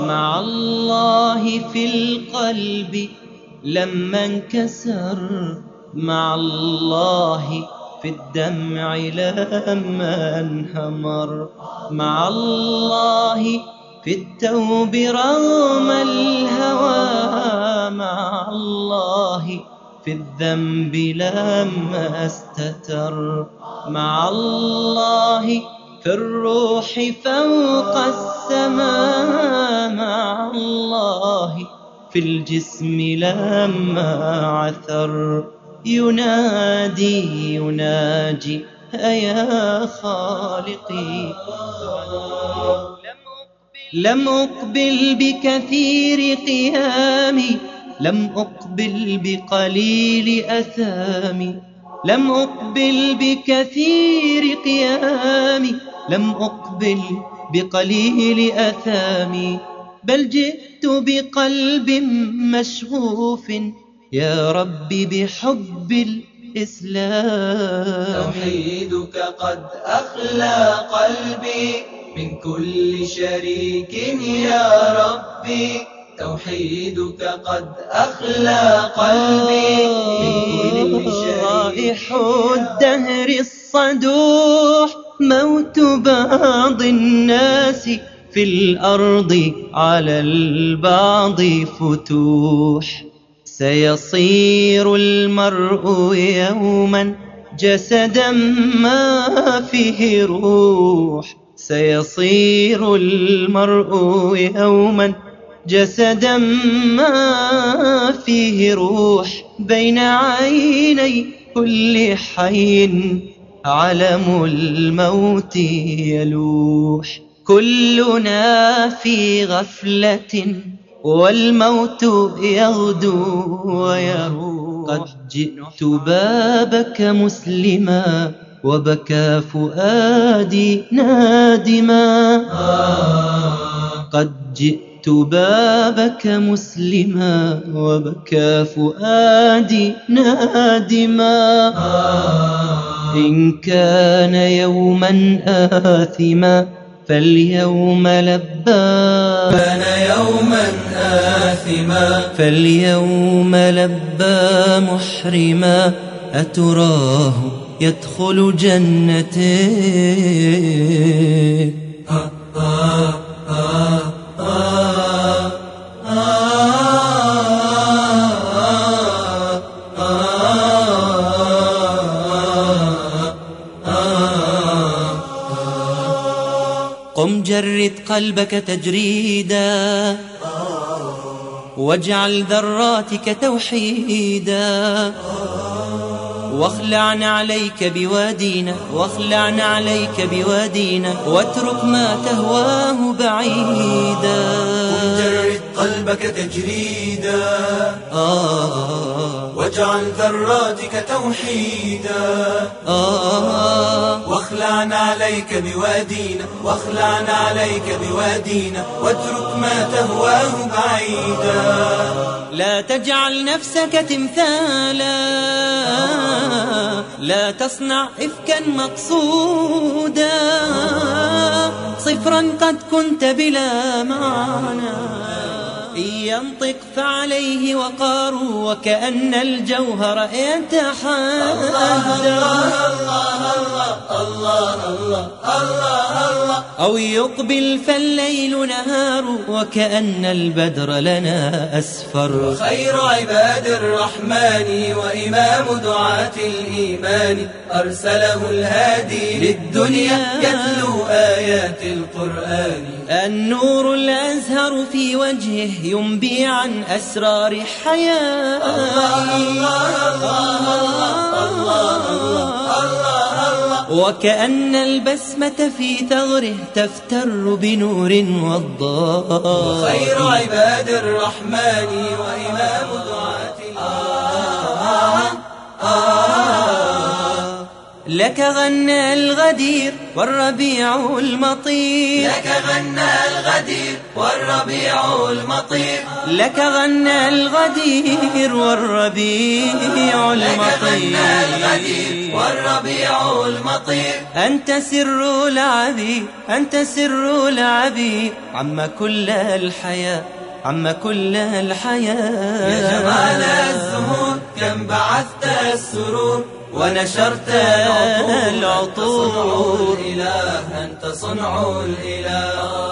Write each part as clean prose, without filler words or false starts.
مع الله في القلب لما انكسر، مع الله في الدمع لما انهمر، مع الله في التوب رغم الهوى، مع الله في الذنب لما استتر، مع الله في الروح فوق السماء، مع الله في الجسم لما عثر. ينادي يناجي أيا خالقي، لم أقبل بكثير قيامي، لم أقبل بقليل أثامي، لم أقبل بكثير قيامي، لم أقبل بقليل أثامي، بل جئت بقلب مشغوف يا رب بحب الإسلام. توحيدك قد أخلى قلبي من كل شريك يا ربي، توحيدك قد أخلى قلبي من كل شريك. رائح الدهر الصدوح، موت بعض الناس في الأرض على البعض فتوح. سيصير المرء يوما جسدا ما فيه روح، سيصير المرء يوما جسدا ما فيه روح. بين عيني كل حي علم الموت يلوح، كلنا في غفلة والموت يغدو ويروح. قد جئت بابك مسلما وبكى فؤادي نادما، قد جئت بابك مسلما وبكى فؤادي نادما. إن كان يوما آثما فاليوم لبى، كان يوما آثما فاليوم لبى محرما. أتراه يدخل جنته؟ قم جرد قلبك تجريدا، واجعل ذراتك توحيدا، واخلعن عليك بوادينا، واخلعن عليك بوادينا، واترك ما تهواه بعيدا. قم جرد قلبك تجريدا، واجعل ذراتك توحيدا، واخلعن عليك بوادينا، واخلعن عليك بوادينا، واترك ما تهواه بعيدا. لا تجعل نفسك تمثالا، لا تصنع إفكا مقصودا، صفرا قد كنت بلا معنى. إن ينطق فعليه وقار، وكأن الجوهر يتحدى. أو يقبل فالليل نهار، وكأن البدر لنا أسفر. خير عباد الرحمن وإمام دعاة الإيمان، أرسله الهادي للدنيا يتلو آيات القرآن. النور الأزهر في وجهه ينبي عن أسرار حياة. وكأن البسمة في ثغره تفتر بنور وضاء. خير عباد الرحمن وإمام دعاة لك غنى الغدير والربيع المطير. لك غنى الغدير والربيع المطير. لك غنى الغدير والربيع المطير. والربيع المطير. أنت سر لعبي، أنت سر لعبي، عم كل الحياة، عم كل الحياة. يا جمال الزهور كم بعثت السرور ونشرت العطور. أنت صنع الإله.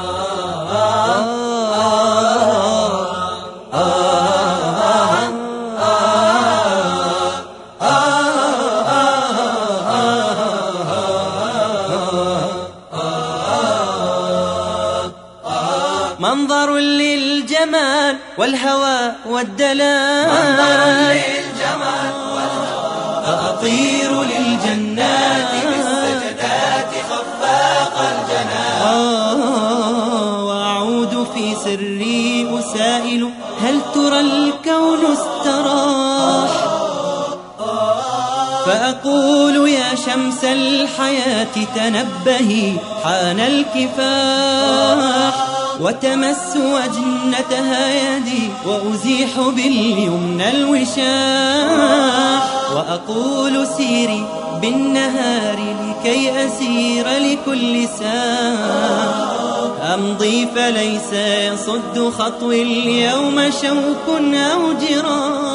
منظر للجمال والهوى والدلال. منظر للجمال والهوى. أطير للجنات بالسجدات خفاق الجنان. وأعود في سري أسائل هل ترى الكون استراح؟ فأقول يا شمس الحياة تنبهي حان الكفاح. وتمس وجنتها يدي وأزيح باليمنى الوشاح. وأقول سيري بالنهار لكي أسير لكل ساح. أمضي فليس يصد خطوي اليوم شوك أو جراح.